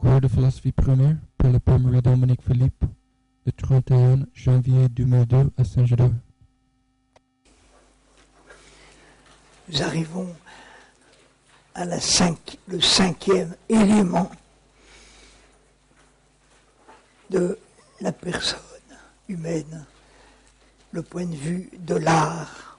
Cours de philosophie première pour le Père Marie-Dominique Philippe, le 31 janvier 2002 à Saint-Gédard. Nous arrivons à le cinquième élément de la personne humaine, le point de vue de l'art.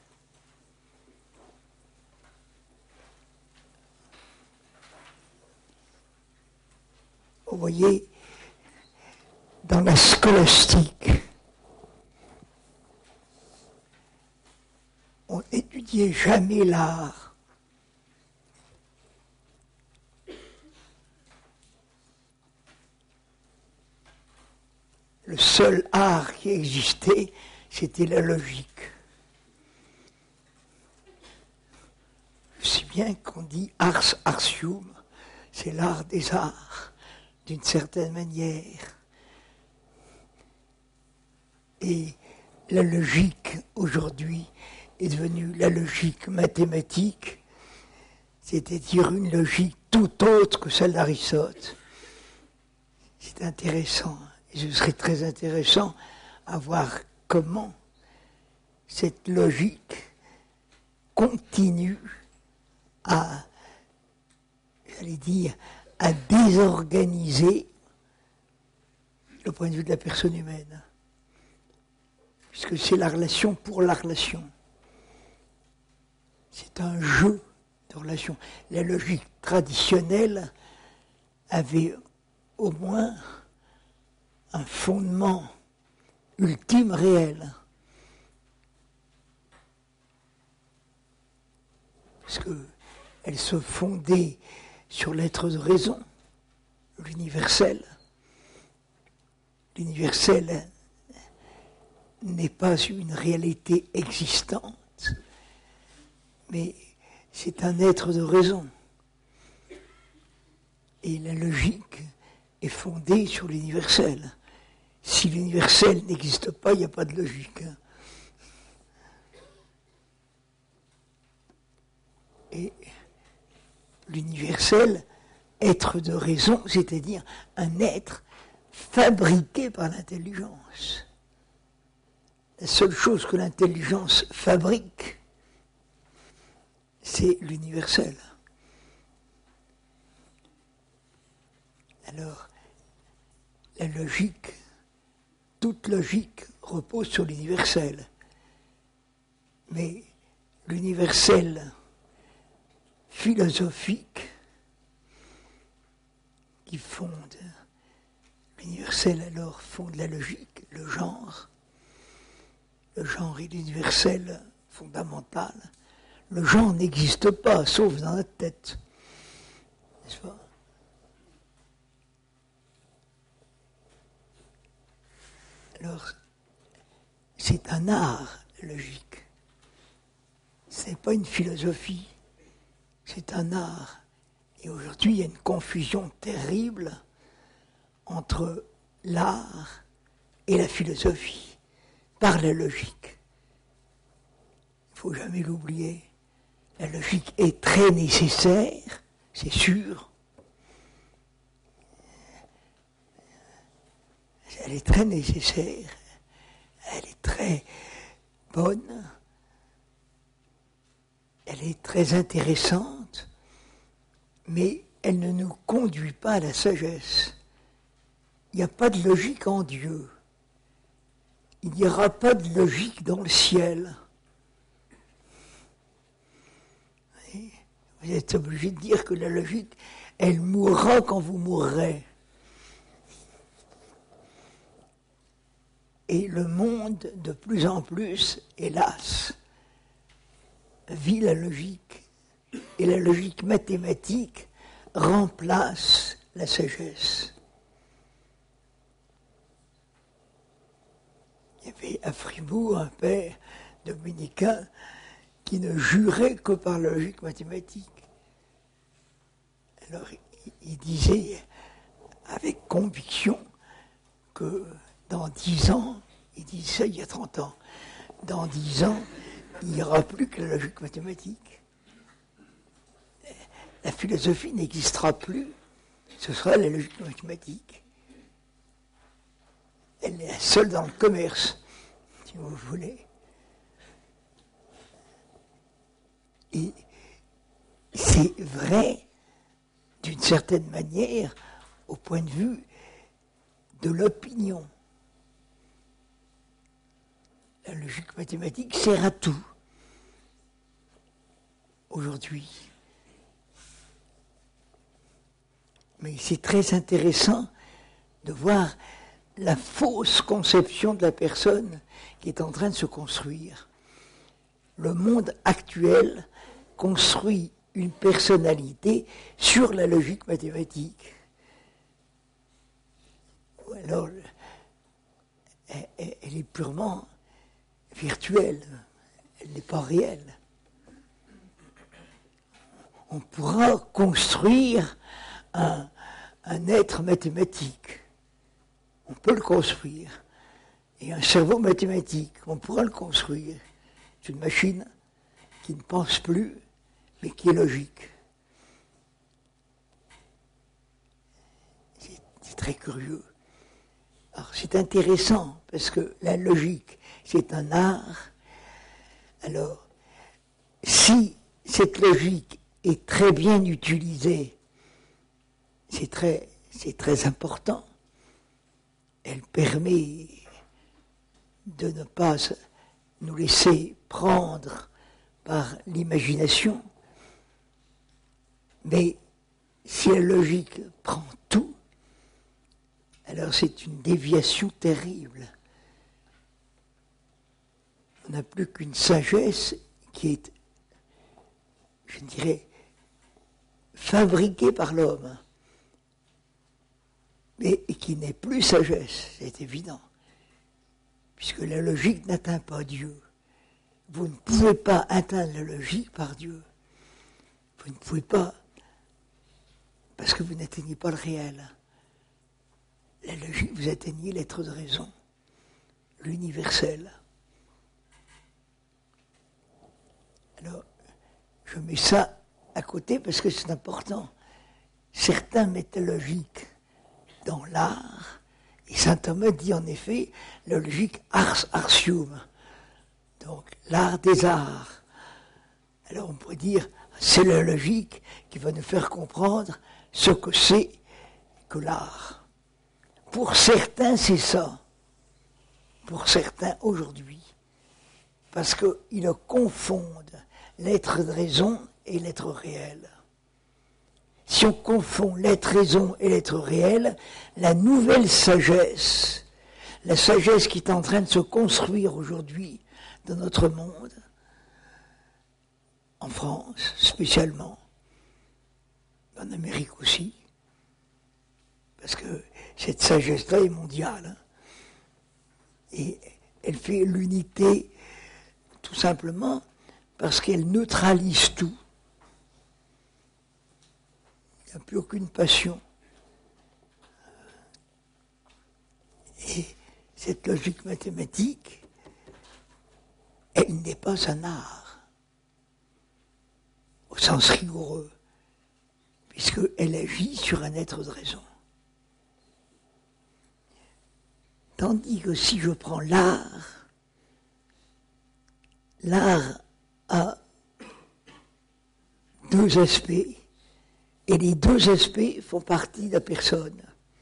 Vous voyez, dans la scolastique, on n'étudiait jamais l'art. Le seul art qui existait, c'était la logique. Si bien qu'on dit ars artium, c'est l'art des arts, d'une certaine manière. Et la logique, aujourd'hui, est devenue la logique mathématique, c'est-à-dire une logique tout autre que celle d'Aristote. C'est intéressant, et ce serait très intéressant à voir comment cette logique continue à, j'allais dire, à désorganiser le point de vue de la personne humaine. Puisque c'est la relation pour la relation. C'est un jeu de relations. La logique traditionnelle avait au moins un fondement ultime réel. Parce qu'elle se fondait sur l'être de raison, l'universel. L'universel n'est pas une réalité existante, mais c'est un être de raison. Et la logique est fondée sur l'universel. Si l'universel n'existe pas, il n'y a pas de logique. Et l'universel, être de raison, c'est-à-dire un être fabriqué par l'intelligence. La seule chose que l'intelligence fabrique, c'est l'universel. Alors, la logique, toute logique repose sur l'universel. Mais l'universel philosophique qui fonde, l'universel alors fonde la logique, le genre est l'universel fondamental. Le genre n'existe pas, sauf dans notre tête. N'est-ce pas ? Alors, c'est un art, la logique. Ce n'est pas une philosophie, c'est un art. Et aujourd'hui, il y a une confusion terrible entre l'art et la philosophie, par la logique. Il ne faut jamais l'oublier. La logique est très nécessaire, c'est sûr. Elle est très nécessaire, elle est très bonne, elle est très intéressante, mais elle ne nous conduit pas à la sagesse. Il n'y a pas de logique en Dieu. Il n'y aura pas de logique dans le ciel. Vous êtes obligé de dire que la logique, elle mourra quand vous mourrez. Et le monde, de plus en plus, hélas, vit la logique. Et la logique mathématique remplace la sagesse. Il y avait à Fribourg un père dominicain qui ne jurait que par la logique mathématique. Alors il disait avec conviction que dans 10 ans, il dit ça il y a 30 ans, dans 10 ans, il n'y aura plus que la logique mathématique. La philosophie n'existera plus ce sera la logique mathématique. Elle est la seule dans le commerce, si vous voulez. Et c'est vrai, d'une certaine manière, au point de vue de l'opinion. La logique mathématique sert à tout, aujourd'hui. Mais c'est très intéressant de voir la fausse conception de la personne qui est en train de se construire. Le monde actuel construit une personnalité sur la logique mathématique. Ou alors, elle est purement virtuelle, elle n'est pas réelle. On pourra construire un être mathématique. On peut le construire. Et un cerveau mathématique, on pourra le construire. C'est une machine qui ne pense plus, mais qui est logique. C'est très curieux. Alors c'est intéressant, parce que la logique, c'est un art. Alors, si cette logique est très bien utilisée, c'est très important. Elle permet de ne pas nous laisser prendre par l'imagination. Mais si la logique prend tout, alors c'est une déviation terrible. On n'a plus qu'une sagesse qui est, je dirais, fabriquée par l'homme, mais qui n'est plus sagesse, c'est évident, puisque la logique n'atteint pas Dieu. Vous ne pouvez pas atteindre la logique par Dieu. Vous ne pouvez pas, parce que vous n'atteignez pas le réel. La logique, vous atteignez l'être de raison, l'universel. Alors, je mets ça à côté parce que c'est important. Certains mettent la logique dans l'art, et saint Thomas dit en effet la logique ars artium, donc l'art des arts. Alors on pourrait dire, c'est la logique qui va nous faire comprendre ce que c'est que l'art. Pour certains, c'est ça. Pour certains, aujourd'hui. Parce qu'ils confondent l'être de raison et l'être réel. Si on confond l'être raison et l'être réel, la nouvelle sagesse, la sagesse qui est en train de se construire aujourd'hui dans notre monde, en France spécialement, en Amérique aussi, parce que cette sagesse-là est mondiale, et elle fait l'unité tout simplement parce qu'elle neutralise tout. Il n'y a plus aucune passion. Et cette logique mathématique, elle n'est pas un art, au sens rigoureux, puisqu'elle agit sur un être de raison. Tandis que si je prends l'art, l'art a deux aspects, et les deux aspects font partie de la personne.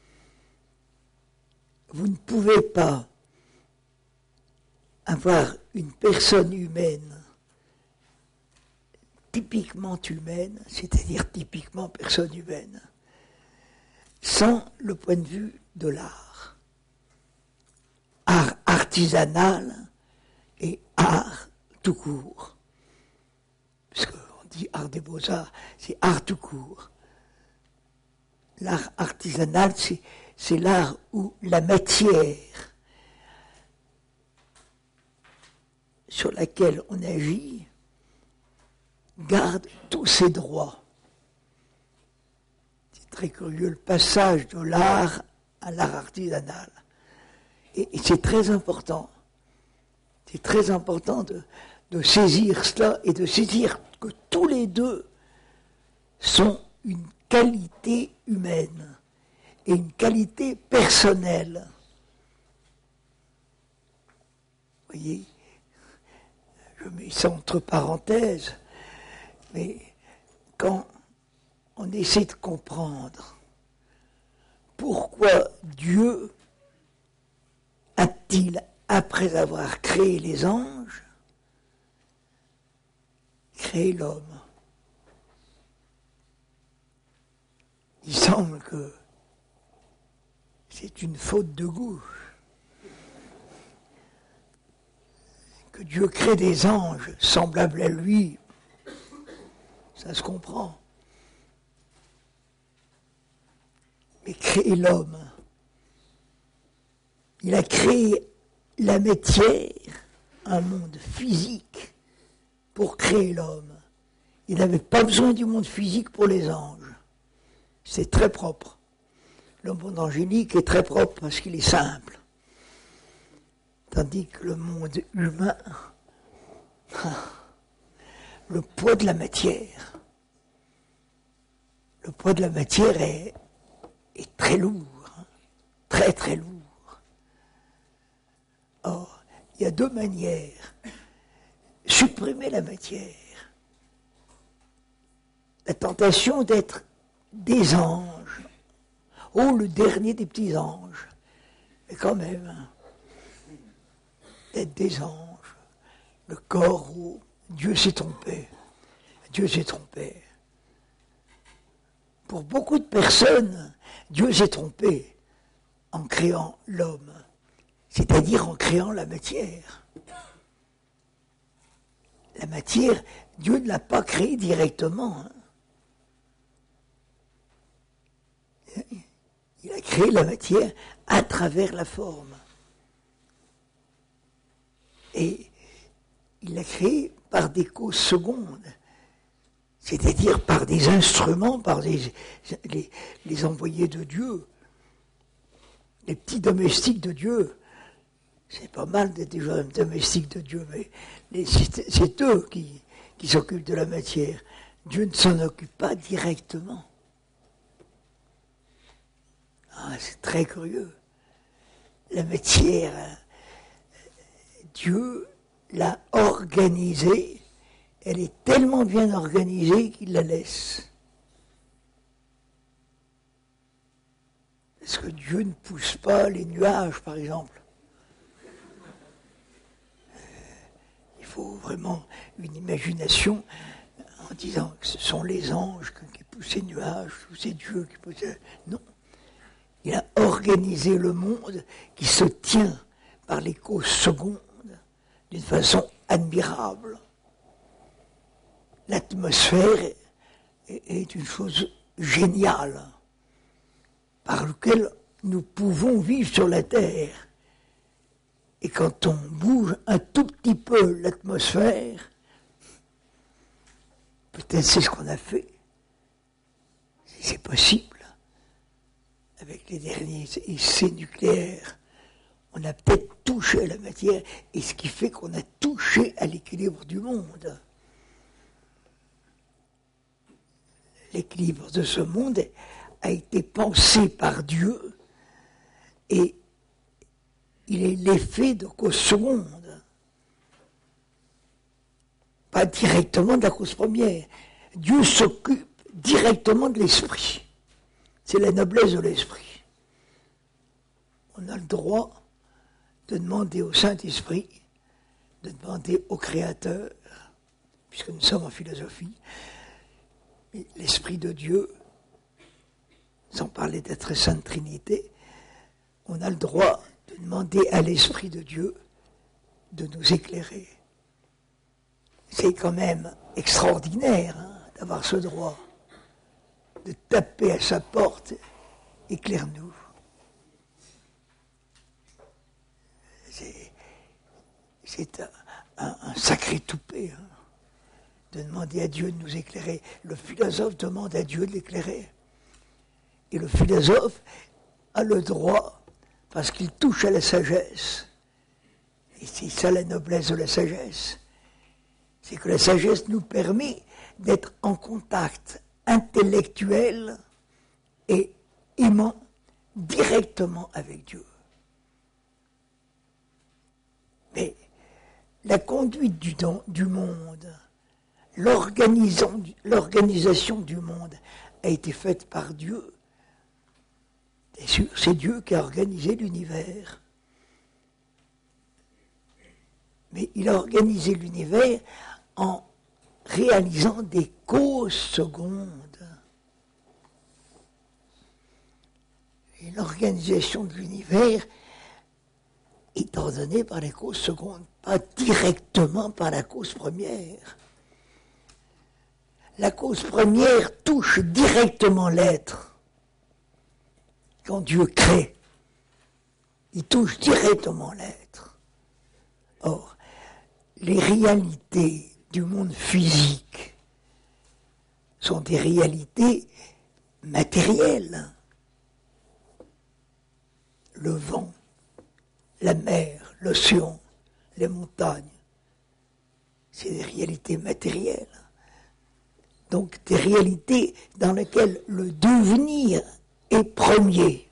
Vous ne pouvez pas avoir une personne humaine typiquement humaine, c'est-à-dire typiquement personne humaine, sans le point de vue de l'art. Art artisanal et art tout court. Parce qu'on dit art des beaux-arts, c'est art tout court. L'art artisanal, c'est l'art où la matière sur laquelle on agit garde tous ses droits. C'est très curieux le passage de l'art à l'art artisanal. Et c'est très important. C'est très important de saisir cela et de saisir que tous les deux sont une qualité humaine et une qualité personnelle. Vous voyez, je mets ça entre parenthèses, mais quand on essaie de comprendre pourquoi Dieu a-t-il, après avoir créé les anges, créé l'homme, il semble que c'est une faute de goût. Que Dieu crée des anges semblables à lui, ça se comprend. Mais créer l'homme, il a créé la matière, un monde physique, pour créer l'homme. Il n'avait pas besoin du monde physique pour les anges. C'est très propre. Le monde angélique est très propre parce qu'il est simple. Tandis que le monde humain, le poids de la matière est très lourd, très très lourd. Or, il y a deux manières. Supprimer la matière. La tentation d'être des anges. Oh, le dernier des petits anges. Mais quand même, d'être des anges. Le corps où Dieu s'est trompé. Dieu s'est trompé. Pour beaucoup de personnes, Dieu s'est trompé en créant l'homme, c'est-à-dire en créant la matière. La matière, Dieu ne l'a pas créée directement. Il a créé la matière à travers la forme. Et il l'a créée par des causes secondes, c'est-à-dire par des instruments, par les envoyés de Dieu, les petits domestiques de Dieu. C'est pas mal d'être déjà un domestique de Dieu, mais c'est eux qui s'occupent de la matière. Dieu ne s'en occupe pas directement. Ah, c'est très curieux. La matière, Dieu l'a organisée, elle est tellement bien organisée qu'il la laisse. Est-ce que Dieu ne pousse pas les nuages, par exemple? Il faut vraiment une imagination en disant que ce sont les anges qui poussent les nuages, ou c'est Dieu qui pousse... Non. Il a organisé le monde qui se tient par les causes secondes d'une façon admirable. L'atmosphère est une chose géniale par laquelle nous pouvons vivre sur la Terre. Et quand on bouge un tout petit peu l'atmosphère, peut-être c'est ce qu'on a fait, si c'est possible. Avec les derniers essais nucléaires, on a peut-être touché à la matière, et ce qui fait qu'on a touché à l'équilibre du monde. L'équilibre de ce monde a été pensé par Dieu, et il est l'effet de cause seconde. Pas directement de la cause première. Dieu s'occupe directement de l'esprit. C'est la noblesse de l'esprit. On a le droit de demander au Saint-Esprit, de demander au Créateur, puisque nous sommes en philosophie, l'Esprit de Dieu, sans parler d'être Sainte Trinité, on a le droit de demander à l'Esprit de Dieu de nous éclairer. C'est quand même extraordinaire d'avoir ce droit, de taper à sa porte, éclaire-nous. C'est un sacré toupet, de demander à Dieu de nous éclairer. Le philosophe demande à Dieu de l'éclairer. Et le philosophe a le droit, parce qu'il touche à la sagesse. Et c'est ça la noblesse de la sagesse. C'est que la sagesse nous permet d'être en contact intellectuel et aimant directement avec Dieu. Mais la conduite du monde, l'organisation du monde a été faite par Dieu. Bien sûr, c'est Dieu qui a organisé l'univers. Mais il a organisé l'univers en réalisant des causes secondes. Et l'organisation de l'univers est ordonnée par les causes secondes, pas directement par la cause première. La cause première touche directement l'être. Quand Dieu crée, il touche directement l'être. Or, les réalités du monde physique sont des réalités matérielles. Le vent, la mer, l'océan, les montagnes, c'est des réalités matérielles. Donc des réalités dans lesquelles le devenir est premier.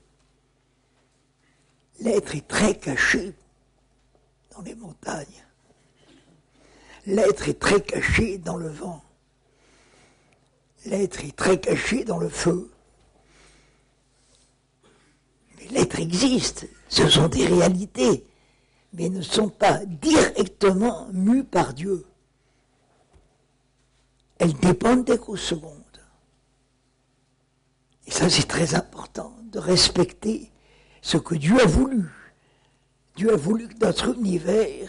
L'être est très caché dans les montagnes. L'être est très caché dans le vent. L'être est très caché dans le feu. Mais l'être existe, ce sont des réalités, mais ne sont pas directement mues par Dieu. Elles dépendent des causes secondes. Et ça, c'est très important de respecter ce que Dieu a voulu. Dieu a voulu que notre univers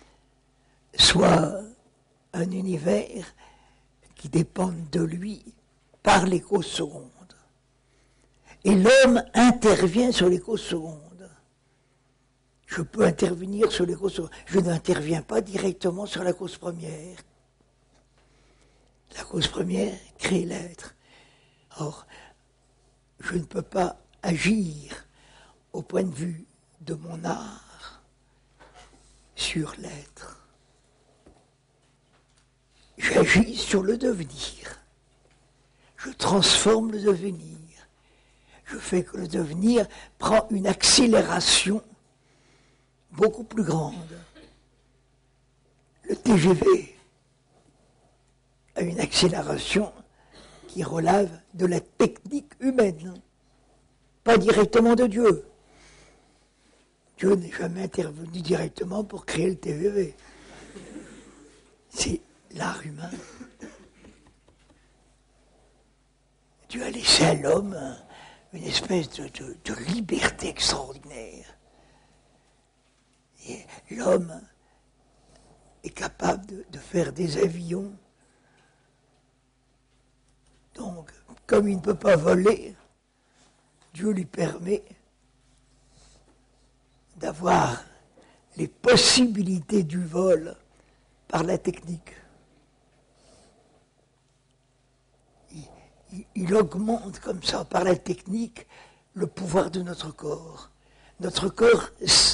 soit un univers qui dépende de lui par les causes secondes. Et l'homme intervient sur les causes secondes. Je peux intervenir sur les causes secondes. Je n'interviens pas directement sur la cause première. La cause première crée l'être. Or, je ne peux pas agir au point de vue de mon art sur l'être. J'agis sur le devenir. Je transforme le devenir. Je fais que le devenir prend une accélération beaucoup plus grande. Le TGV a une accélération qui relève de la technique humaine, pas directement de Dieu. Dieu n'est jamais intervenu directement pour créer le TGV. C'est l'art humain. Dieu a laissé à l'homme une espèce de liberté extraordinaire. Et l'homme est capable de faire des avions. Donc, comme il ne peut pas voler, Dieu lui permet d'avoir les possibilités du vol par la technique. Il augmente comme ça, par la technique, le pouvoir de notre corps. Notre corps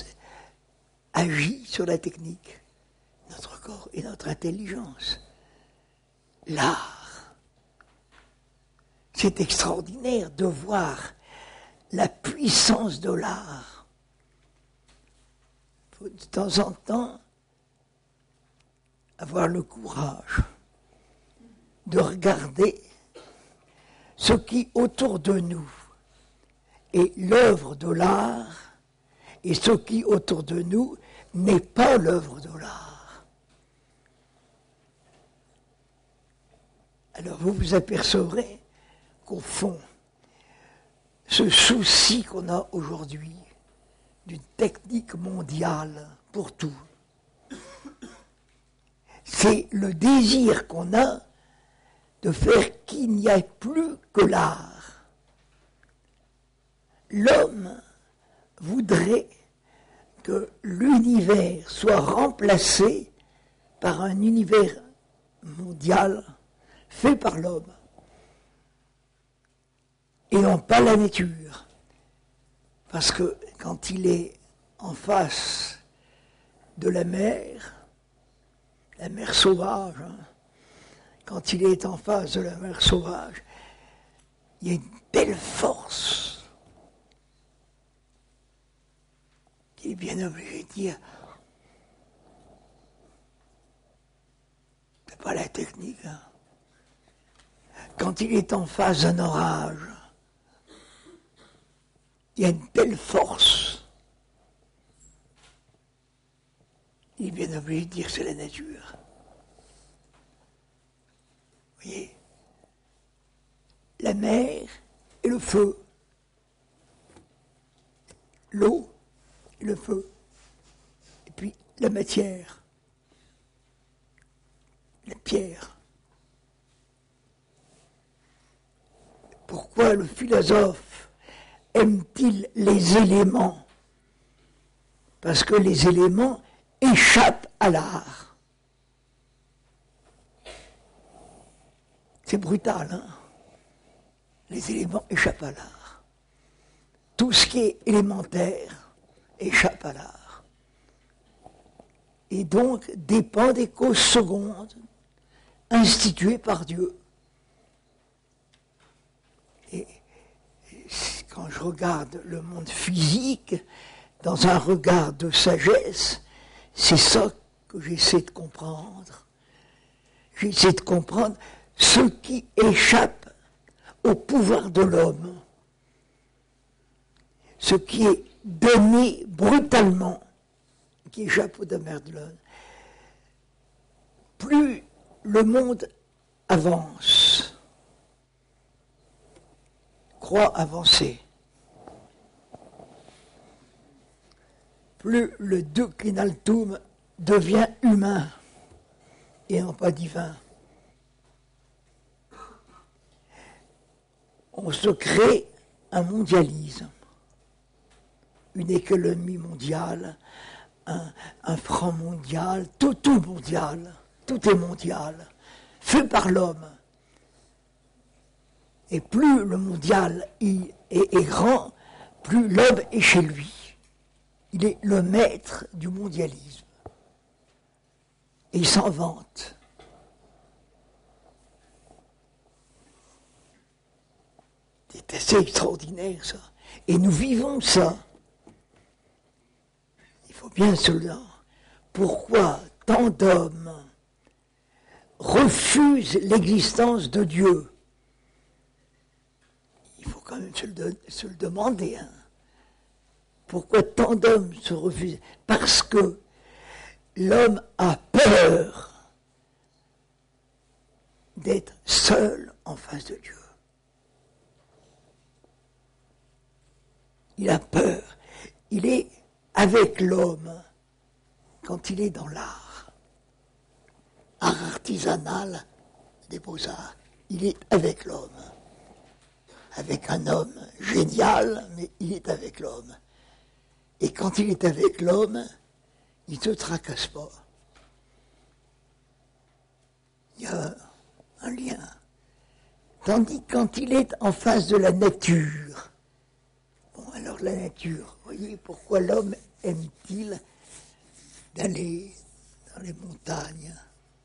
agit sur la technique. Notre corps et notre intelligence. L'art. C'est extraordinaire de voir la puissance de l'art. Il faut de temps en temps avoir le courage de regarder ce qui autour de nous est l'œuvre de l'art et ce qui autour de nous n'est pas l'œuvre de l'art. Alors vous vous apercevrez qu'au fond, ce souci qu'on a aujourd'hui d'une technique mondiale pour tout, c'est le désir qu'on a de faire qu'il n'y ait plus que l'art. L'homme voudrait que l'univers soit remplacé par un univers mondial fait par l'homme et non pas la nature. Parce que quand il est en face de la mer sauvage, quand il est en face de la mer sauvage, il y a une belle force qui est bien obligé de dire, c'est pas la technique, hein. Quand il est en face d'un orage, il y a une belle force. Il est bien obligé de dire que c'est la nature. Vous voyez, la mer et le feu, l'eau et le feu, et puis la matière, la pierre. Pourquoi le philosophe aime-t-il les éléments? Parce que les éléments échappent à l'art. C'est brutal, hein? Les éléments échappent à l'art. Tout ce qui est élémentaire échappe à l'art. Et donc dépend des causes secondes instituées par Dieu. Et quand je regarde le monde physique, dans un regard de sagesse, c'est ça que j'essaie de comprendre. J'essaie de comprendre ce qui échappe au pouvoir de l'homme, ce qui est donné brutalement, qui échappe au domaine de l'homme. Plus le monde avance, croit avancer, plus le declinaltum devient humain et non pas divin. On se crée un mondialisme, une économie mondiale, un franc mondial, tout mondial, tout est mondial, fait par l'homme. Et plus le mondial est grand, plus l'homme est chez lui. Il est le maître du mondialisme. Et il s'en vante. C'est assez extraordinaire, ça. Et nous vivons ça. Il faut bien cela. Pourquoi tant d'hommes refusent l'existence de Dieu? Il faut quand même se le demander. Hein. Pourquoi tant d'hommes se refusent? Parce que l'homme a peur d'être seul en face de Dieu. Il a peur. Il est avec l'homme quand il est dans l'art. Art artisanal des beaux-arts. Il est avec l'homme. Avec un homme génial, mais il est avec l'homme. Et quand il est avec l'homme, il ne se tracasse pas. Il y a un lien. Tandis que quand il est en face de la nature, bon alors la nature, voyez pourquoi l'homme aime-t-il d'aller dans les montagnes,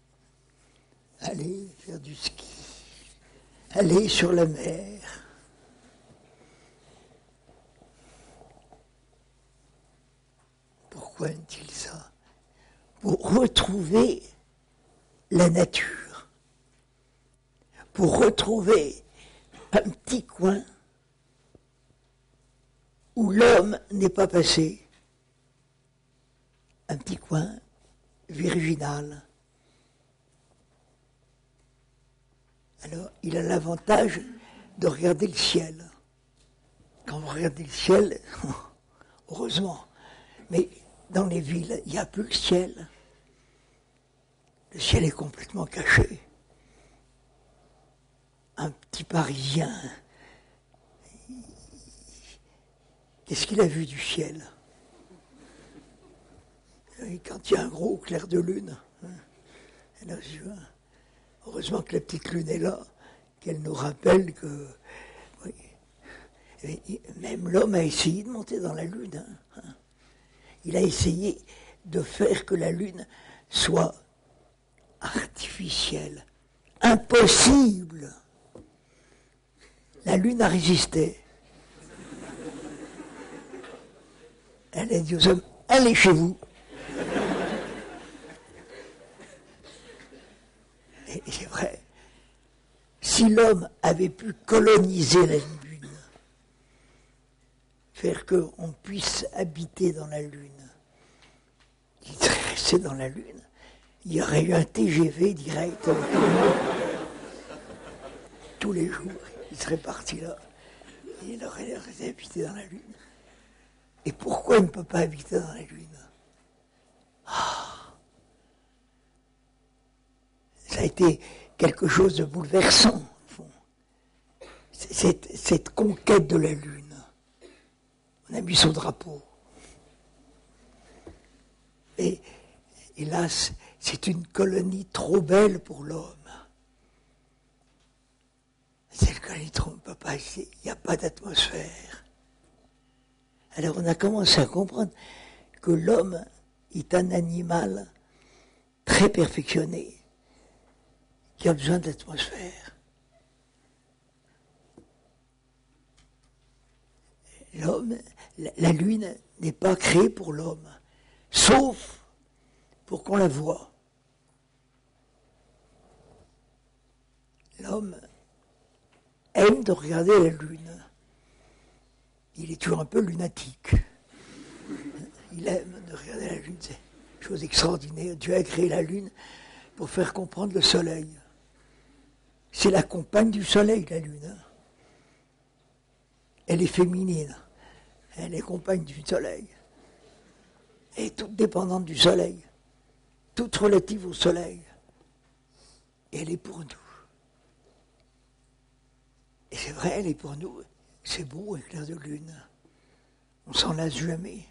aller faire du ski, aller sur la mer. Pourquoi aime-t-il ça? Pour retrouver la nature, pour retrouver un petit coin où l'homme n'est pas passé, un petit coin virginal. Alors, il a l'avantage de regarder le ciel. Quand vous regardez le ciel, heureusement, mais dans les villes, il n'y a plus le ciel. Le ciel est complètement caché. Un petit Parisien, qu'est-ce qu'il a vu du ciel? Et quand il y a un gros clair de lune, alors, heureusement que la petite lune est là, qu'elle nous rappelle que oui, et même l'homme a essayé de monter dans la lune. Il a essayé de faire que la lune soit artificielle. Impossible. La Lune a résisté. Elle a dit aux hommes, allez chez vous. Et c'est vrai, si l'homme avait pu coloniser la Lune, faire qu'on puisse habiter dans la Lune, il serait resté dans la Lune, il y aurait eu un TGV direct avec tout le monde. Tous les jours, il serait parti là, et il aurait resté habité dans la Lune. Et pourquoi il ne peut pas habiter dans la Lune? Ça a été quelque chose de bouleversant, au fond. Cette conquête de la Lune. On a mis son drapeau. Et hélas, c'est une colonie trop belle pour l'homme. Cette colonie trop, on ne peut pas, il n'y a pas d'atmosphère. Alors on a commencé à comprendre que l'homme est un animal très perfectionné, qui a besoin de l'atmosphère. L'homme, la Lune n'est pas créée pour l'homme, sauf pour qu'on la voie. L'homme aime de regarder la Lune. Il est toujours un peu lunatique. Il aime de regarder la Lune, c'est une chose extraordinaire. Dieu a créé la Lune pour faire comprendre le Soleil. C'est la compagne du Soleil, la Lune. Elle est féminine. Elle est compagne du Soleil. Elle est toute dépendante du Soleil. Toute relative au Soleil. Et elle est pour nous. Et c'est vrai, elle est pour nous. C'est beau, éclair de lune. On s'en lasse jamais.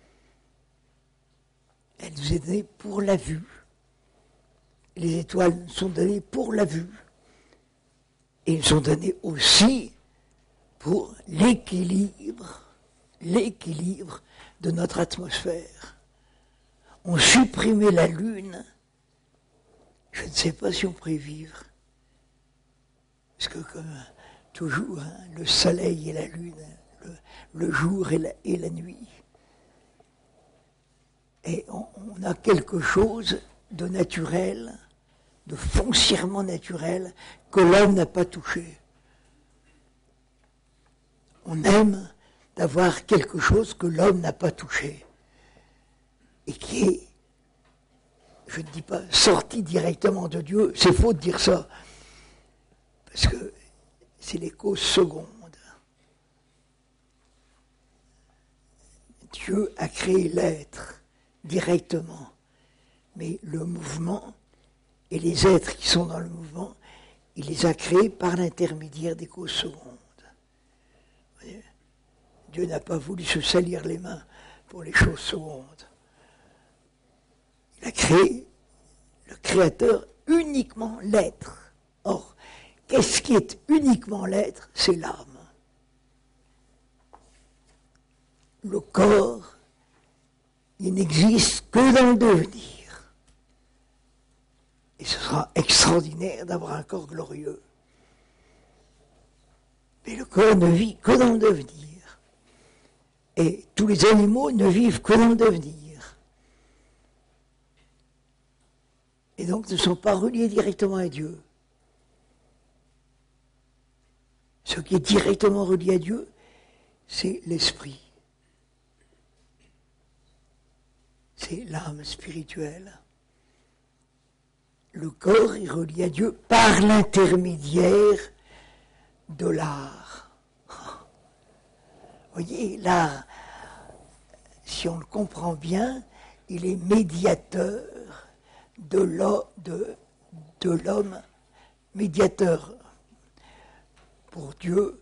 Elle nous est donnée pour la vue. Les étoiles nous sont données pour la vue. Et ils sont donnés aussi pour l'équilibre de notre atmosphère. On supprimait la Lune, je ne sais pas si on pourrait vivre. Parce que comme toujours, hein, le soleil et la Lune, le jour et la nuit. Et on a quelque chose de naturel, de foncièrement naturel, que l'homme n'a pas touché. On aime d'avoir quelque chose que l'homme n'a pas touché. Et qui est, je ne dis pas sorti directement de Dieu, c'est faux de dire ça. Parce que c'est les causes secondes. Dieu a créé l'être directement. Mais le mouvement et les êtres qui sont dans le mouvement, il les a créés par l'intermédiaire des causes secondes. Dieu n'a pas voulu se salir les mains pour les choses secondes. Il a créé, le Créateur, uniquement l'être. Or, qu'est-ce qui est uniquement l'être? C'est l'âme. Le corps, il n'existe que dans le devenir. Et ce sera extraordinaire d'avoir un corps glorieux. Mais le corps ne vit que dans le devenir. Et tous les animaux ne vivent que dans le devenir. Et donc ne sont pas reliés directement à Dieu. Ce qui est directement relié à Dieu, c'est l'esprit. C'est l'âme spirituelle. Le corps est relié à Dieu par l'intermédiaire de l'art. Vous voyez, l'art, si on le comprend bien, il est médiateur de l'homme, médiateur pour Dieu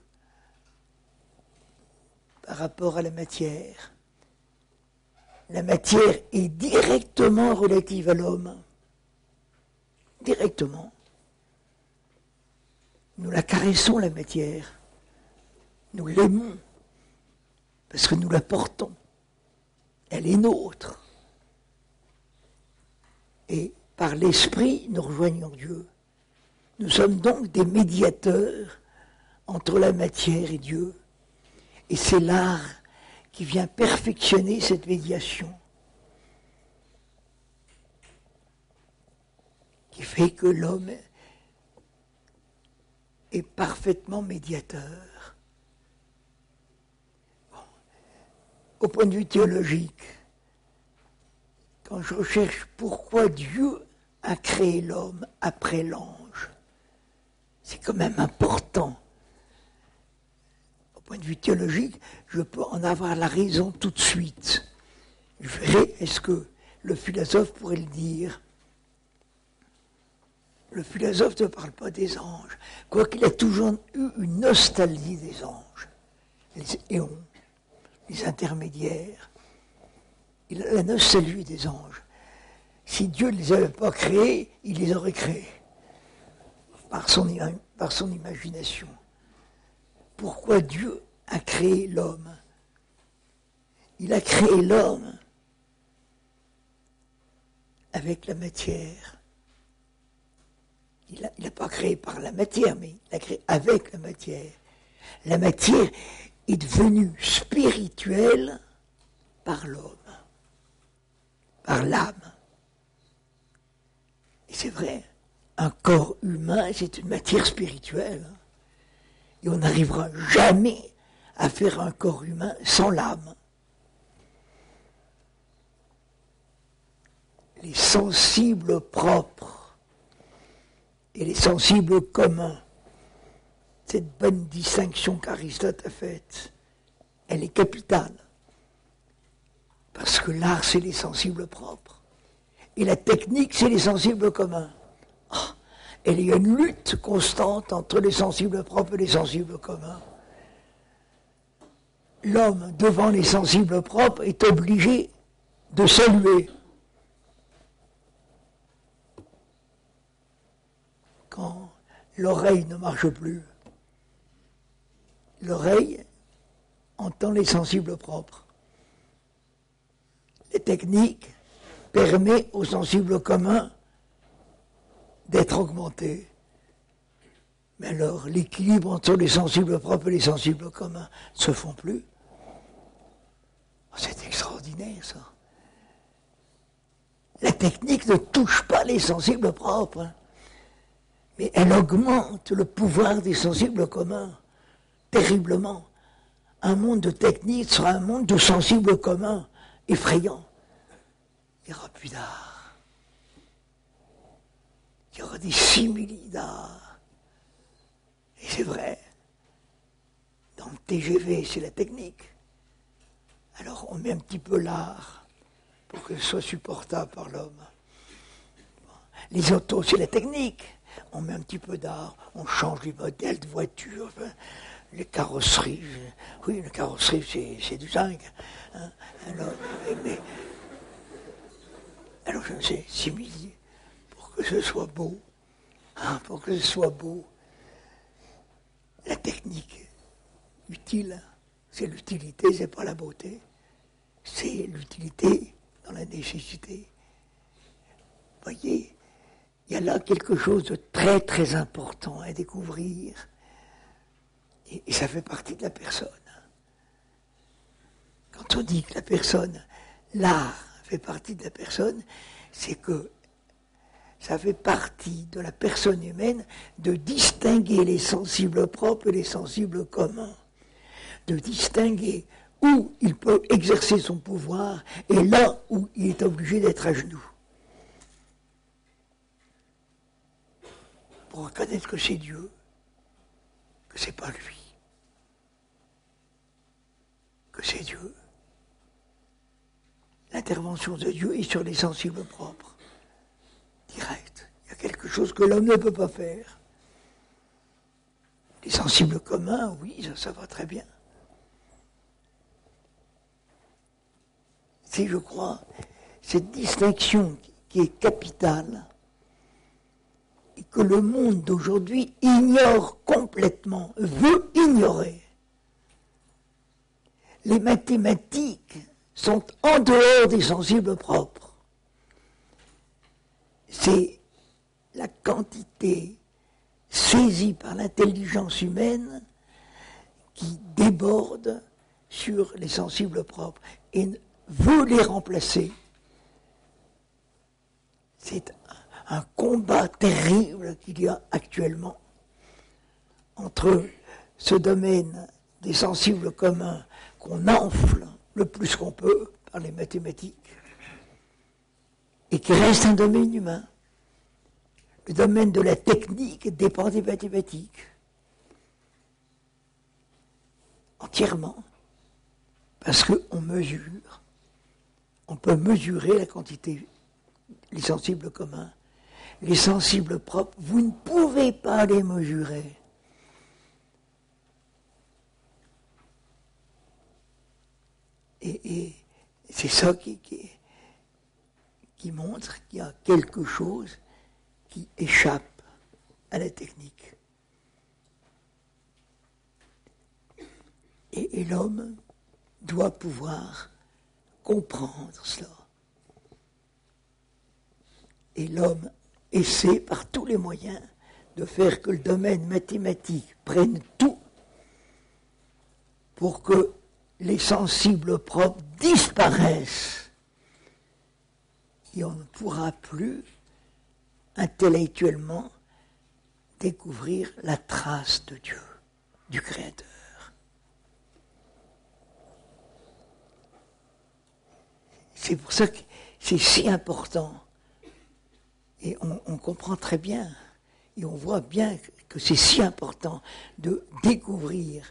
par rapport à la matière. La matière est directement relative à l'homme. Directement. Nous la caressons, la matière. Nous l'aimons. Parce que nous la portons. Elle est nôtre. Et par l'esprit, nous rejoignons Dieu. Nous sommes donc des médiateurs entre la matière et Dieu. Et c'est l'art qui vient perfectionner cette médiation, qui fait que l'homme est parfaitement médiateur. Bon. Au point de vue théologique, quand je recherche pourquoi Dieu a créé l'homme après l'ange, c'est quand même important. Au point de vue théologique, je peux en avoir la raison tout de suite. Je verrai, est-ce que le philosophe pourrait le dire? Le philosophe ne parle pas des anges, quoiqu'il a toujours eu une nostalgie des anges, les éons, les intermédiaires. Il a la nostalgie des anges. Si Dieu ne les avait pas créés, il les aurait créés par son imagination. Pourquoi Dieu a créé l'homme? Il a créé l'homme avec la matière. Il n'a pas créé par la matière, mais il a créé avec la matière. La matière est devenue spirituelle par l'homme, par l'âme. Et c'est vrai, un corps humain, c'est une matière spirituelle. Et on n'arrivera jamais à faire un corps humain sans l'âme. Les sensibles propres et les sensibles communs, cette bonne distinction qu'Aristote a faite, elle est capitale. Parce que l'art, c'est les sensibles propres. Et la technique, c'est les sensibles communs. Oh, et il y a une lutte constante entre les sensibles propres et les sensibles communs. L'homme, devant les sensibles propres, est obligé de saluer. Quand l'oreille ne marche plus, l'oreille entend les sensibles propres. Les techniques permettent aux sensibles communs d'être augmentés. Mais alors, l'équilibre entre les sensibles propres et les sensibles communs ne se font plus. Oh, c'est extraordinaire, ça. La technique ne touche pas les sensibles propres, hein, mais elle augmente le pouvoir des sensibles communs, terriblement. Un monde de technique sera un monde de sensibles communs, effrayant. Il n'y aura plus d'art. Il y aura des similes d'art. Et c'est vrai. Dans le TGV, c'est la technique. Alors on met un petit peu l'art pour que ce soit supportable par l'homme. Les autos, c'est la technique. On met un petit peu d'art, on change les modèles de voitures, les carrosseries. Oui, les carrosseries, c'est du zinc. Hein. Alors je ne sais, similier, pour que ce soit beau. Hein, pour que ce soit beau. La technique utile, c'est l'utilité, c'est pas la beauté. C'est l'utilité dans la nécessité. Voyez, il y a là quelque chose de très très important à découvrir. Et ça fait partie de la personne. Quand on dit que la personne, l'art fait partie de la personne, c'est que ça fait partie de la personne humaine de distinguer les sensibles propres et les sensibles communs. De distinguer où il peut exercer son pouvoir et là où il est obligé d'être à genoux. Pour reconnaître que c'est Dieu, que c'est pas lui, que c'est Dieu. L'intervention de Dieu est sur les sensibles propres, direct. Il y a quelque chose que l'homme ne peut pas faire. Les sensibles communs, oui, ça va très bien. C'est, je crois, cette distinction qui est capitale et que le monde d'aujourd'hui ignore complètement, veut ignorer. Les mathématiques sont en dehors des sensibles propres. C'est la quantité saisie par l'intelligence humaine qui déborde sur les sensibles propres et veut les remplacer. C'est un combat terrible qu'il y a actuellement entre ce domaine des sensibles communs qu'on enfle le plus qu'on peut par les mathématiques et qui reste un domaine humain. Le domaine de la technique dépend des mathématiques. Entièrement. Parce qu'on mesure. On peut mesurer la quantité, les sensibles communs. Les sensibles propres, vous ne pouvez pas les mesurer. Et c'est ça qui montre qu'il y a quelque chose qui échappe à la technique. Et l'homme doit pouvoir comprendre cela. Et l'homme essaie par tous les moyens de faire que le domaine mathématique prenne tout pour que les sensibles propres disparaissent. Et on ne pourra plus intellectuellement découvrir la trace de Dieu, du Créateur. C'est pour ça que c'est si important. Et on comprend très bien, et on voit bien que c'est si important de découvrir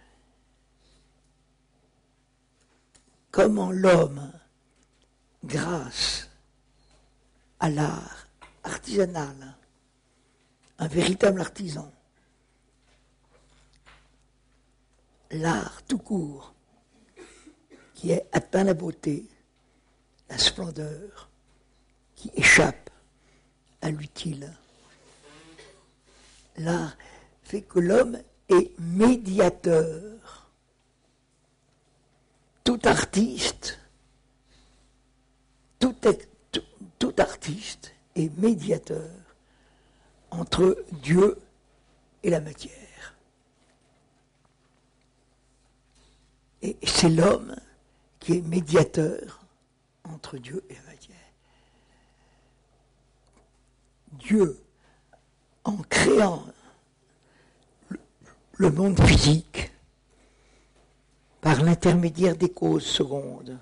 comment l'homme, grâce à l'art artisanal, un véritable artisan, l'art tout court, qui est atteint la beauté, la splendeur, qui échappe à l'utile. L'art fait que l'homme est médiateur. Tout artiste, tout artiste est médiateur entre Dieu et la matière. Et c'est l'homme qui est médiateur entre Dieu et la matière. Dieu, en créant le monde physique par l'intermédiaire des causes secondes,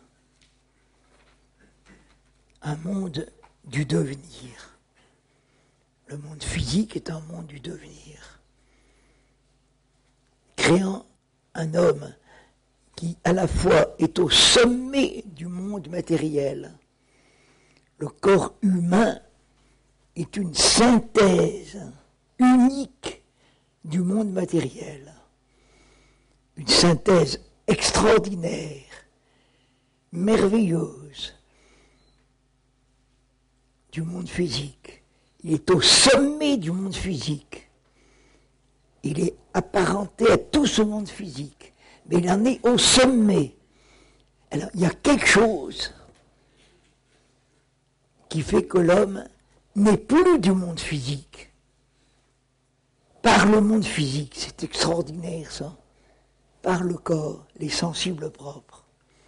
un monde du devenir. Le monde physique est un monde du devenir. Créant un homme qui à la fois est au sommet du monde matériel. Le corps humain est une synthèse unique du monde matériel. Une synthèse extraordinaire, merveilleuse du monde physique. Il est au sommet du monde physique. Il est apparenté à tout ce monde physique, mais il en est au sommet. Alors, il y a quelque chose qui fait que l'homme n'est plus du monde physique. Par le monde physique, c'est extraordinaire ça. Par le corps, les sensibles propres.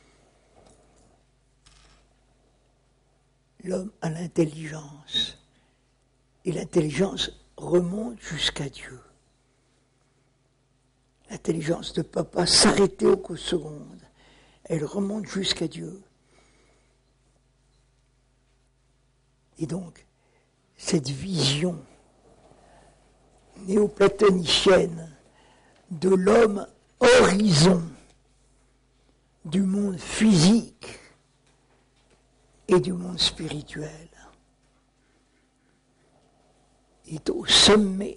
L'homme a l'intelligence. Et l'intelligence remonte jusqu'à Dieu. L'intelligence ne peut pas s'arrêter aux secondes. Elle remonte jusqu'à Dieu. Et donc, cette vision néoplatonicienne de l'homme horizon du monde physique et du monde spirituel est au sommet,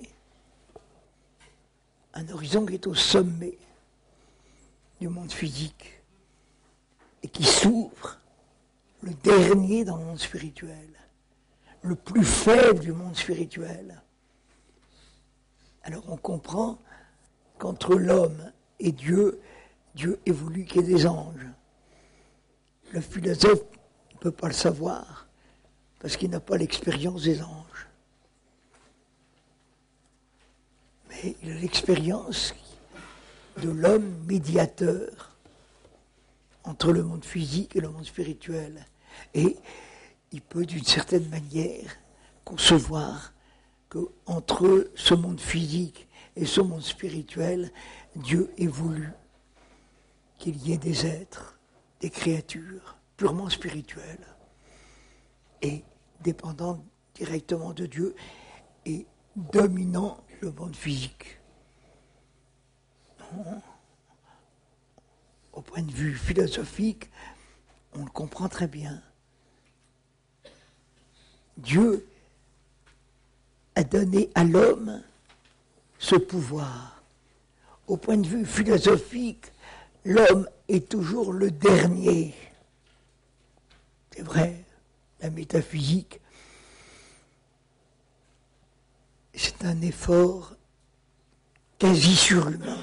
un horizon qui est au sommet du monde physique et qui s'ouvre, le dernier dans le monde spirituel, le plus faible du monde spirituel. Alors on comprend qu'entre l'homme et Dieu, Dieu est voulu qu'il y ait des anges. Le philosophe ne peut pas le savoir parce qu'il n'a pas l'expérience des anges. Mais il a l'expérience de l'homme médiateur entre le monde physique et le monde spirituel. Et il peut d'une certaine manière concevoir qu'entre ce monde physique et ce monde spirituel, Dieu ait voulu qu'il y ait des êtres, des créatures purement spirituelles et dépendant directement de Dieu et dominant le monde physique. Non. Au point de vue philosophique, on le comprend très bien. Dieu a donné à l'homme ce pouvoir. Au point de vue philosophique, l'homme est toujours le dernier. C'est vrai, la métaphysique, c'est un effort quasi surhumain.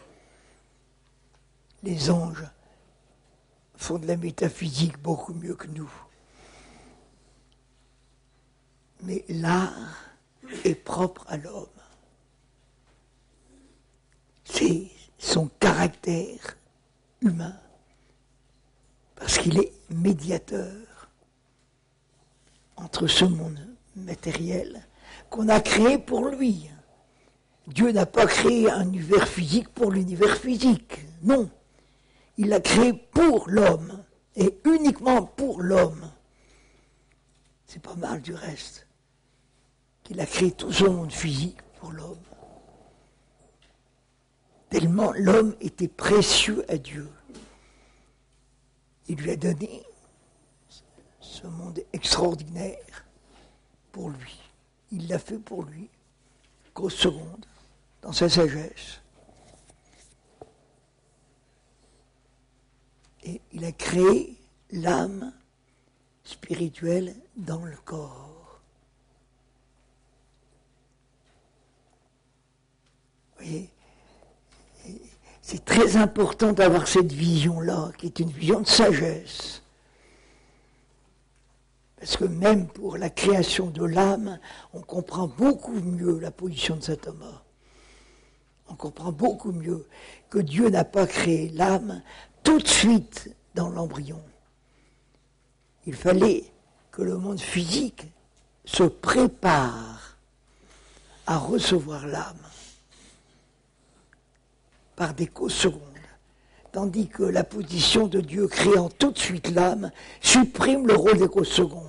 Les anges font de la métaphysique beaucoup mieux que nous. Mais l'art est propre à l'homme. C'est son caractère humain, parce qu'il est médiateur entre ce monde matériel qu'on a créé pour lui. Dieu n'a pas créé un univers physique pour l'univers physique, non. Il l'a créé pour l'homme, et uniquement pour l'homme. C'est pas mal du reste, qu'il a créé tout ce monde physique pour l'homme. Tellement l'homme était précieux à Dieu. Il lui a donné ce monde extraordinaire pour lui. Il l'a fait pour lui, qu'aux secondes, dans sa sagesse. Et il a créé l'âme spirituelle dans le corps. Vous voyez, c'est très important d'avoir cette vision-là, qui est une vision de sagesse. Parce que même pour la création de l'âme, on comprend beaucoup mieux la position de saint Thomas. On comprend beaucoup mieux que Dieu n'a pas créé l'âme tout de suite dans l'embryon. Il fallait que le monde physique se prépare à recevoir l'âme par des causes secondes. Tandis que la position de Dieu créant tout de suite l'âme supprime le rôle des causes secondes.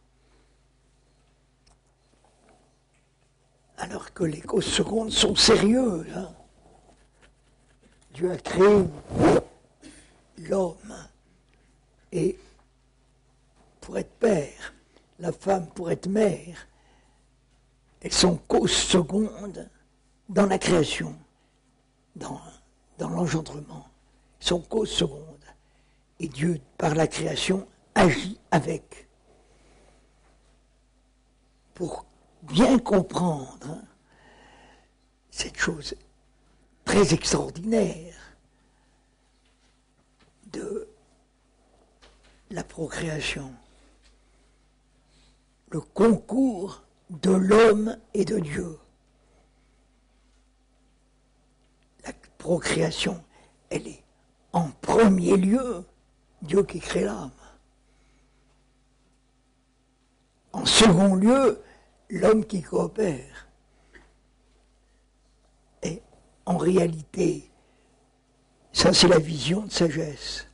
Alors que les causes secondes sont sérieuses. Hein. Dieu a créé l'homme et pour être père, la femme pour être mère, elles sont causes secondes dans la création, dans l'engendrement. Elles sont causes secondes. Et Dieu, par la création, agit avec. Pour bien comprendre cette chose très extraordinaire de la procréation, le concours de l'homme et de Dieu. La procréation, elle est en premier lieu Dieu qui crée l'âme. En second lieu, l'homme qui coopère. Et en réalité, ça c'est la vision de sagesse.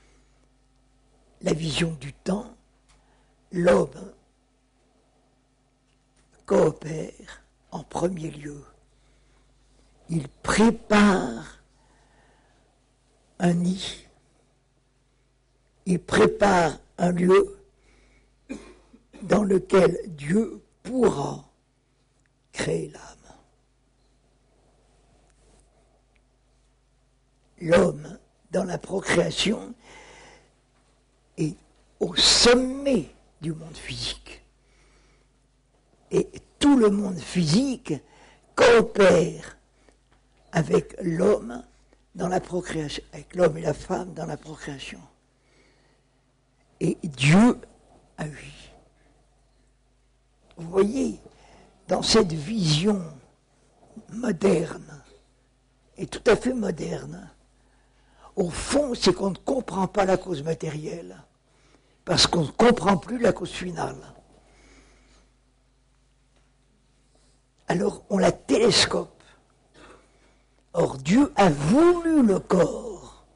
La vision du temps, l'homme coopère en premier lieu. Il prépare un nid, il prépare un lieu dans lequel Dieu pourra créer l'âme. L'homme, dans la procréation, est au sommet du monde physique. Et tout le monde physique coopère avec l'homme dans la procréation, avec l'homme et la femme dans la procréation. Et Dieu agit. Vous voyez, dans cette vision moderne est tout à fait moderne. Au fond, c'est qu'on ne comprend pas la cause matérielle, parce qu'on ne comprend plus la cause finale. Alors on la télescope. Or Dieu a voulu le corps.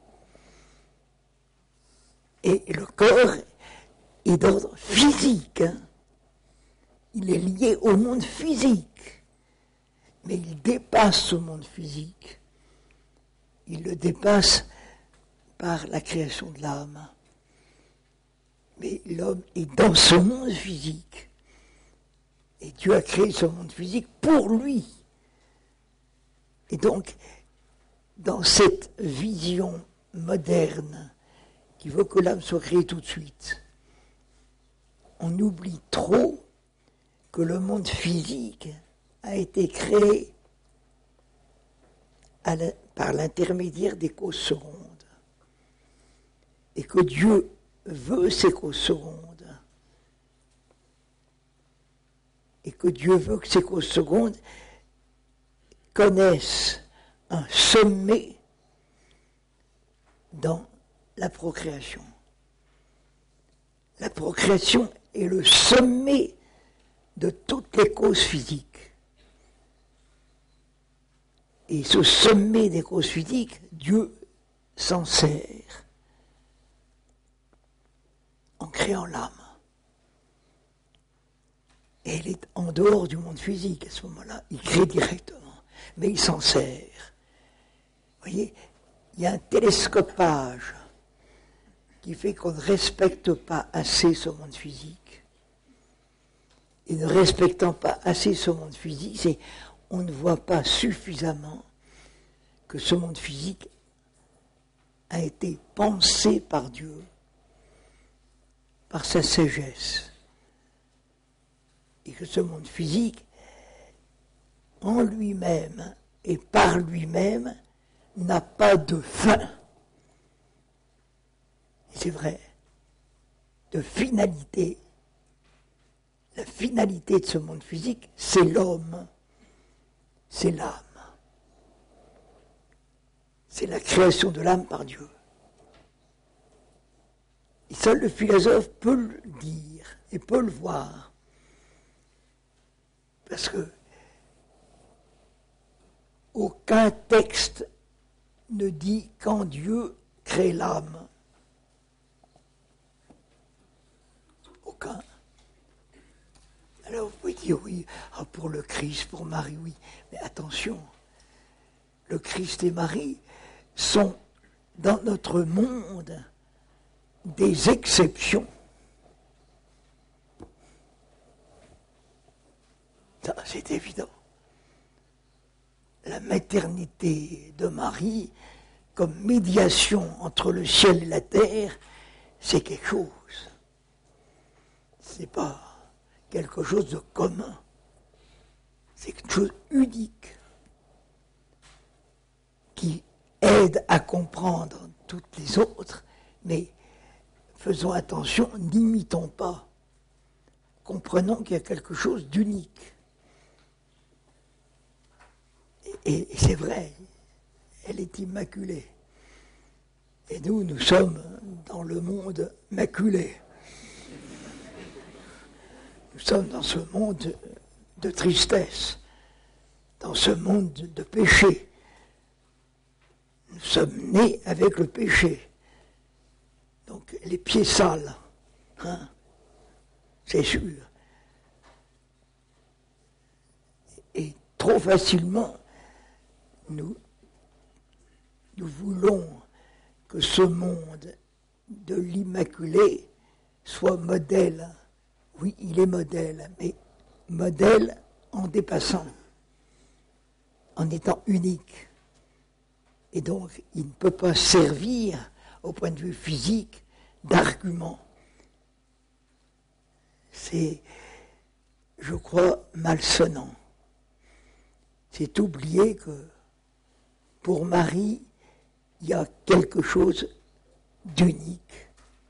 Et le corps est d'ordre physique. Hein. Il est lié au monde physique. Mais il dépasse ce monde physique. Il le dépasse par la création de l'âme. Mais l'homme est dans ce monde physique. Et Dieu a créé ce monde physique pour lui. Et donc, dans cette vision moderne qui veut que l'âme soit créée tout de suite, on oublie trop que le monde physique a été créé par l'intermédiaire des causes secondes. Et que Dieu veut ces causes secondes. Et que Dieu veut que ces causes secondes connaissent un sommet dans la procréation. La procréation est le sommet de toutes les causes physiques. Et ce sommet des causes physiques, Dieu s'en sert en créant l'âme. Et elle est en dehors du monde physique à ce moment-là. Il crée directement, mais il s'en sert. Vous voyez, il y a un télescopage qui fait qu'on ne respecte pas assez ce monde physique. Et ne respectant pas assez ce monde physique, c'est on ne voit pas suffisamment que ce monde physique a été pensé par Dieu, par sa sagesse. Et que ce monde physique, en lui-même et par lui-même, n'a pas de fin. Et c'est vrai, de finalité. La finalité de ce monde physique, c'est l'homme, c'est l'âme. C'est la création de l'âme par Dieu. Et seul le philosophe peut le dire et peut le voir. Parce que aucun texte ne dit quand Dieu crée l'âme. Aucun. Alors vous pouvez dire oui, pour le Christ, pour Marie, oui. Mais attention, le Christ et Marie sont dans notre monde des exceptions. Ça, c'est évident. La maternité de Marie, comme médiation entre le ciel et la terre, c'est quelque chose. C'est pas quelque chose de commun. C'est quelque chose unique qui aide à comprendre toutes les autres, mais faisons attention, n'imitons pas. Comprenons qu'il y a quelque chose d'unique. Et c'est vrai, elle est immaculée. Et nous sommes dans le monde maculé. Nous sommes dans ce monde de tristesse, dans ce monde de péché. Nous sommes nés avec le péché. Donc les pieds sales, hein, c'est sûr. Et trop facilement, nous voulons que ce monde de l'Immaculée soit modèle. Oui, il est modèle, mais modèle en dépassant, en étant unique. Et donc, il ne peut pas servir, au point de vue physique, d'argument. C'est, je crois, malsonnant. C'est oublier que, pour Marie, il y a quelque chose d'unique.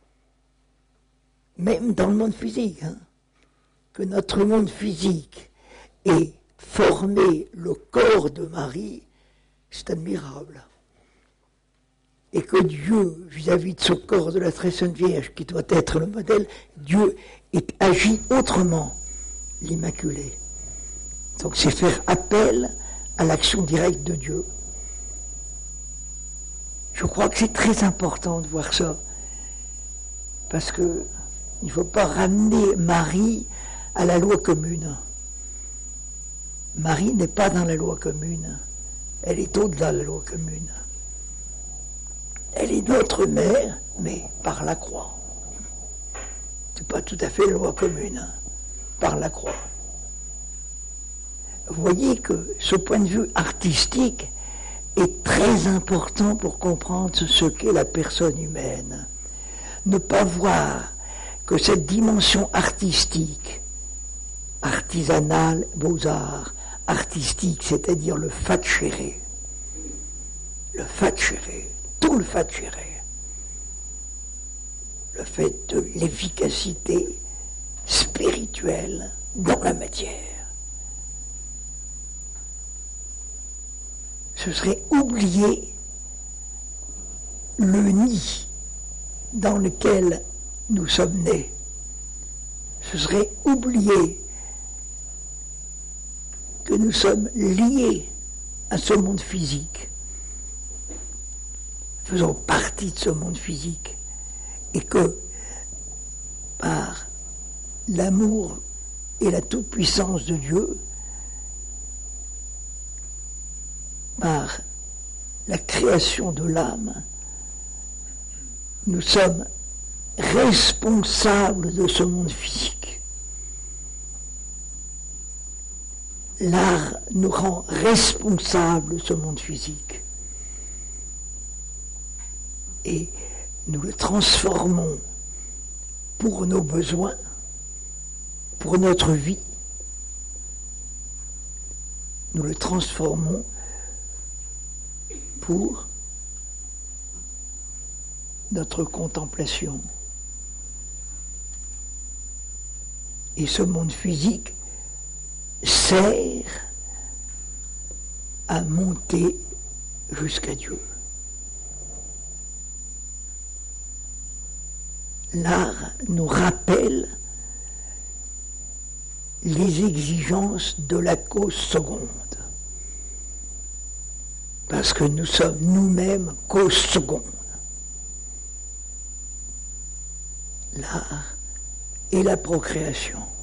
Même dans le monde physique, hein, que notre monde physique ait formé le corps de Marie, C'est admirable. Et que Dieu, vis-à-vis de ce corps de la très sainte Vierge, qui doit être le modèle, Dieu agit autrement, l'Immaculée. Donc c'est faire appel à l'action directe de Dieu. Je crois que c'est très important de voir ça. Parce que il ne faut pas ramener Marie à la loi commune. Marie n'est pas dans la loi commune. Elle est au-delà de la loi commune. Elle est notre mère, mais par la croix. C'est pas tout à fait la loi commune, par la croix. Vous voyez que ce point de vue artistique est très important pour comprendre ce qu'est la personne humaine. Ne pas voir que cette dimension artistique, artisanale, beaux-arts, artistique, c'est-à-dire le facere, tout le facere, le fait de l'efficacité spirituelle dans la matière, ce serait oublier le nid dans lequel nous sommes nés. Ce serait oublier que nous sommes liés à ce monde physique, faisons partie de ce monde physique, et que par l'amour et la toute-puissance de Dieu, par la création de l'âme, nous sommes responsables de ce monde physique. L'art nous rend responsables de ce monde physique. Et nous le transformons pour nos besoins, pour notre vie. Nous le transformons pour notre contemplation. Et ce monde physique sert à monter jusqu'à Dieu. L'art nous rappelle les exigences de la cause seconde. Parce que nous sommes nous-mêmes cause seconde. L'art et la procréation.